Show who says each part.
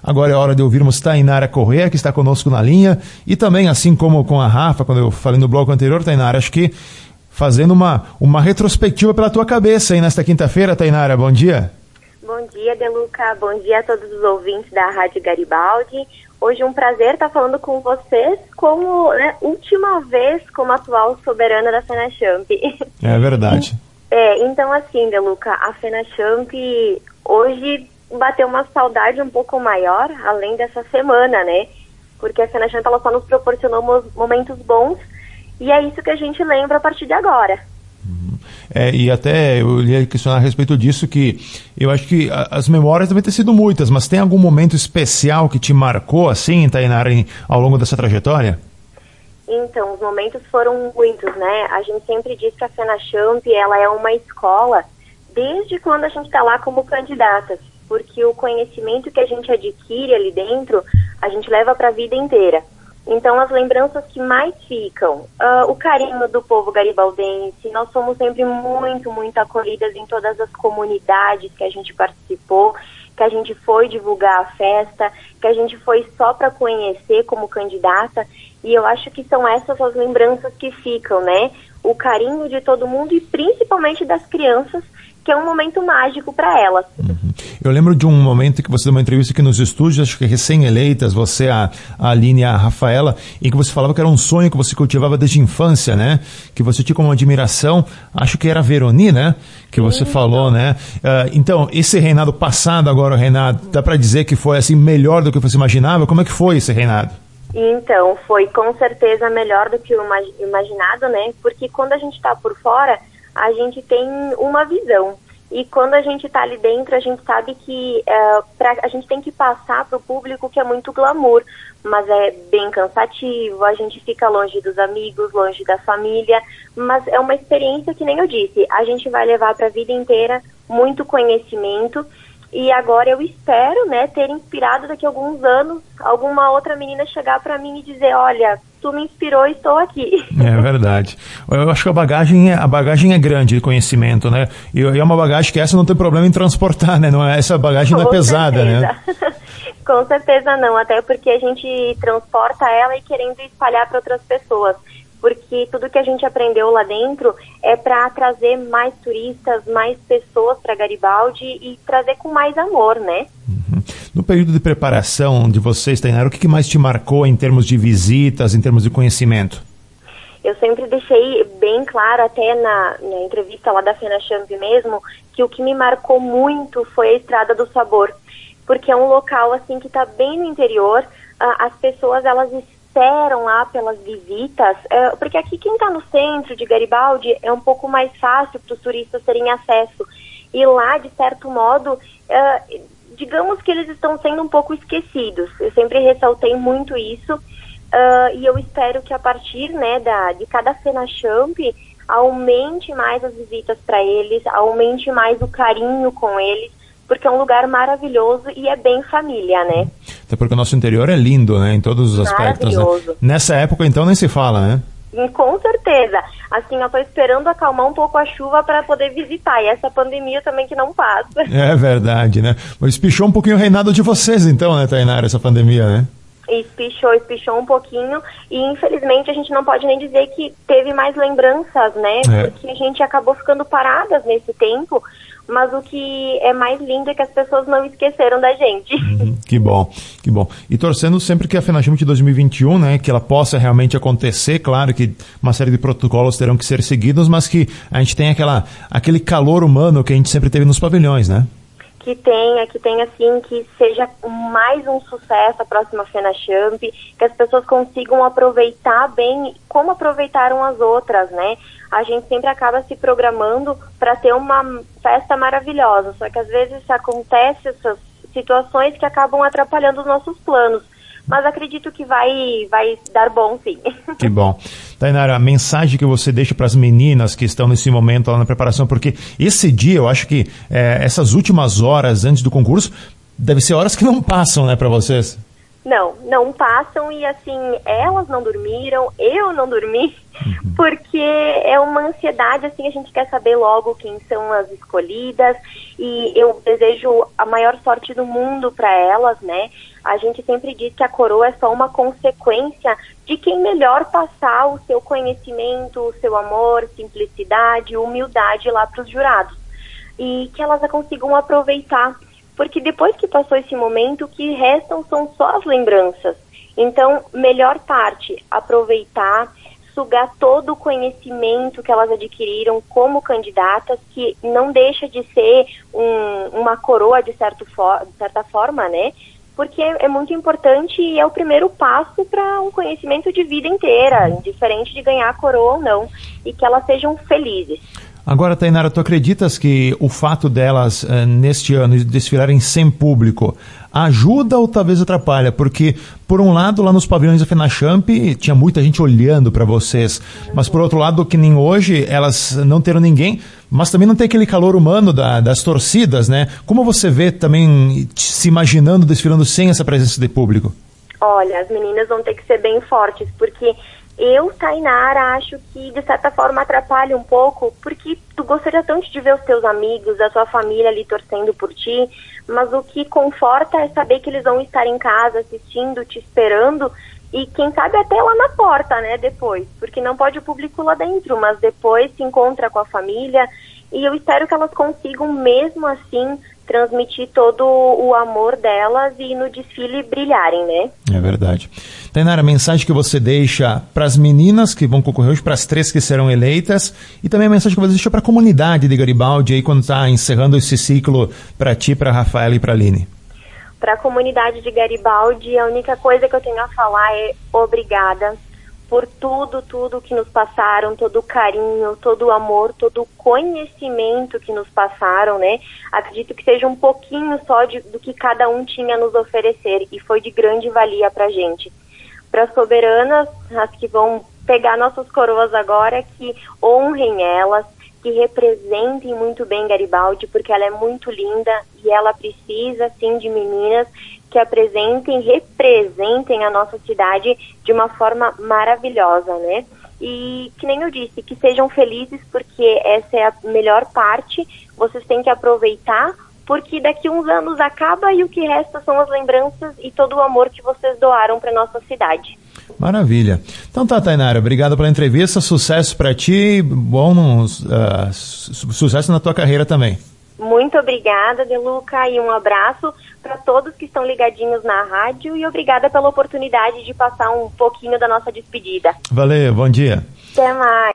Speaker 1: Agora é hora de ouvirmos Tainara Corrêa, que está conosco na linha, e também, assim como com a Rafa, quando eu falei no bloco anterior, Tainara, acho que fazendo uma retrospectiva pela tua cabeça aí nesta quinta-feira, Tainara, bom dia.
Speaker 2: Bom dia, Deluca, bom dia a todos os ouvintes da Rádio Garibaldi. Hoje é um prazer estar falando com vocês como, última vez como atual soberana da FENACHAMP.
Speaker 1: É verdade.
Speaker 2: Então assim, Deluca, a FENACHAMP hoje bateu uma saudade um pouco maior, além dessa semana, né? Porque a FENACHAMP ela só nos proporcionou momentos bons e é isso que a gente lembra a partir de agora.
Speaker 1: E até eu ia questionar a respeito disso, que eu acho que as memórias devem ter sido muitas, mas tem algum momento especial que te marcou, assim, Tainara, ao longo dessa trajetória?
Speaker 2: Então, os momentos foram muitos, né? A gente sempre diz que a FENACHAMP, ela é uma escola desde quando a gente está lá como candidatas, porque o conhecimento que a gente adquire ali dentro, a gente leva para a vida inteira. Então, as lembranças que mais ficam, o carinho do povo garibaldense, nós somos sempre muito, muito acolhidas em todas as comunidades que a gente participou, que a gente foi divulgar a festa, que a gente foi só para conhecer como candidata, e eu acho que são essas as lembranças que ficam, né? O carinho de todo mundo e principalmente das crianças, que é um momento mágico para elas.
Speaker 1: Eu lembro de um momento que você deu uma entrevista aqui nos estúdios, acho que recém-eleitas, você, a Aline e a Rafaela, em que você falava que era um sonho que você cultivava desde a infância, né? Que você tinha como admiração, acho que era a Veroni, né? Que você falou, né? Então, esse reinado passado, agora o reinado, dá para dizer que foi assim melhor do que você imaginava? Como é que foi esse reinado?
Speaker 2: Então, foi com certeza melhor do que o imaginado, né? Porque quando a gente está por fora, a gente tem uma visão. E quando a gente está ali dentro, a gente sabe que a gente tem que passar para o público que é muito glamour, mas é bem cansativo, a gente fica longe dos amigos, longe da família, mas é uma experiência que nem eu disse, a gente vai levar para a vida inteira muito conhecimento. E agora eu espero, né, ter inspirado daqui a alguns anos alguma outra menina chegar para mim e dizer, olha, tu me inspirou e estou aqui. É
Speaker 1: verdade. Eu acho que a bagagem é grande de conhecimento, né? E é uma bagagem que essa não tem problema em transportar, né? Essa bagagem não é pesada, né?
Speaker 2: Com certeza não, até porque a gente transporta ela e querendo espalhar para outras pessoas. Porque tudo que a gente aprendeu lá dentro é para trazer mais turistas, mais pessoas para Garibaldi e trazer com mais amor, né?
Speaker 1: No período de preparação de vocês, Tainara, o que mais te marcou em termos de visitas, em termos de conhecimento?
Speaker 2: Eu sempre deixei bem claro, até na entrevista lá da FENACHAMP mesmo, que o que me marcou muito foi a Estrada do Sabor. Porque é um local assim que está bem no interior, as pessoas elas esperam lá pelas visitas, porque aqui quem está no centro de Garibaldi é um pouco mais fácil para os turistas terem acesso. E lá, de certo modo, digamos que eles estão sendo um pouco esquecidos. Eu sempre ressaltei muito isso, e eu espero que a partir, né, de cada FENACHAMP aumente mais as visitas para eles, aumente mais o carinho com eles, porque é um lugar maravilhoso e é bem família, né?
Speaker 1: Até porque o nosso interior é lindo, né? Em todos os aspectos.
Speaker 2: Maravilhoso.
Speaker 1: Né? Nessa época, então, nem se fala, né?
Speaker 2: E com certeza. Assim, eu tô esperando acalmar um pouco a chuva para poder visitar. E essa pandemia também que não passa.
Speaker 1: É verdade, né? Mas espichou um pouquinho o reinado de vocês, então, né, Tainara, essa pandemia, né?
Speaker 2: Espichou um pouquinho. E, infelizmente, a gente não pode nem dizer que teve mais lembranças, né? Porque a gente acabou ficando paradas nesse tempo. Mas o que é mais lindo é que as pessoas não esqueceram da gente.
Speaker 1: Que bom, que bom. E torcendo sempre que a FENACHAMP de 2021, né, que ela possa realmente acontecer, claro que uma série de protocolos terão que ser seguidos, mas que a gente tenha aquele calor humano que a gente sempre teve nos pavilhões, né?
Speaker 2: Que tenha assim, que seja mais um sucesso a próxima FENACHAMP, que as pessoas consigam aproveitar bem como aproveitaram as outras, né? A gente sempre acaba se programando para ter uma festa maravilhosa, só que às vezes acontece essas situações que acabam atrapalhando os nossos planos. Mas acredito que vai dar bom, sim.
Speaker 1: Que bom. Tainara, a mensagem que você deixa para as meninas que estão nesse momento lá na preparação, porque esse dia, eu acho que essas últimas horas antes do concurso, devem ser horas que não passam, né, para vocês?
Speaker 2: Não passam e assim, elas não dormiram, eu não dormi, porque é uma ansiedade, assim, a gente quer saber logo quem são as escolhidas e eu desejo a maior sorte do mundo para elas, né? A gente sempre diz que a coroa é só uma consequência de quem melhor passar o seu conhecimento, o seu amor, simplicidade, humildade lá para os jurados e que elas a consigam aproveitar. Porque depois que passou esse momento, o que restam são só as lembranças. Então, melhor parte, aproveitar, sugar todo o conhecimento que elas adquiriram como candidatas, que não deixa de ser uma coroa de certa forma, né? Porque é muito importante e é o primeiro passo para um conhecimento de vida inteira, indiferente de ganhar a coroa ou não, e que elas sejam felizes.
Speaker 1: Agora, Tainara, tu acreditas que o fato delas, neste ano, desfilarem sem público, ajuda ou talvez atrapalha? Porque, por um lado, lá nos pavilhões da FenaChamp, tinha muita gente olhando para vocês, mas por outro lado, que nem hoje, elas não teram ninguém, mas também não tem aquele calor humano das torcidas, né? Como você vê também se imaginando desfilando sem essa presença de público?
Speaker 2: Olha, as meninas vão ter que ser bem fortes, porque eu, Tainara, acho que de certa forma atrapalha um pouco, porque tu gostaria tanto de ver os teus amigos, a tua família ali torcendo por ti, mas o que conforta é saber que eles vão estar em casa assistindo, te esperando, e quem sabe até lá na porta, né, depois, porque não pode o público lá dentro, mas depois se encontra com a família, e eu espero que elas consigam mesmo assim transmitir todo o amor delas e no desfile brilharem, né?
Speaker 1: É verdade. Tainara, a mensagem que você deixa para as meninas que vão concorrer hoje, para as 3 que serão eleitas, e também a mensagem que você deixa para a comunidade de Garibaldi aí quando está encerrando esse ciclo para ti, para a Rafaela e para a Aline.
Speaker 2: Para a comunidade de Garibaldi, a única coisa que eu tenho a falar é obrigada por tudo que nos passaram, todo o carinho, todo o amor, todo o conhecimento que nos passaram, né? Acredito que seja um pouquinho só do que cada um tinha a nos oferecer e foi de grande valia pra gente. Para as soberanas, as que vão pegar nossas coroas agora, que honrem elas, que representem muito bem Garibaldi, porque ela é muito linda e ela precisa, sim, de meninas que representem a nossa cidade de uma forma maravilhosa, né? E que nem eu disse, que sejam felizes, porque essa é a melhor parte, vocês têm que aproveitar, porque daqui uns anos acaba e o que resta são as lembranças e todo o amor que vocês doaram para nossa cidade.
Speaker 1: Maravilha. Então tá, Tainara, obrigado pela entrevista, sucesso para ti, sucesso na tua carreira também.
Speaker 2: Muito obrigada, Deluca, e um abraço para todos que estão ligadinhos na rádio e obrigada pela oportunidade de passar um pouquinho da nossa despedida.
Speaker 1: Valeu, bom dia.
Speaker 2: Até mais.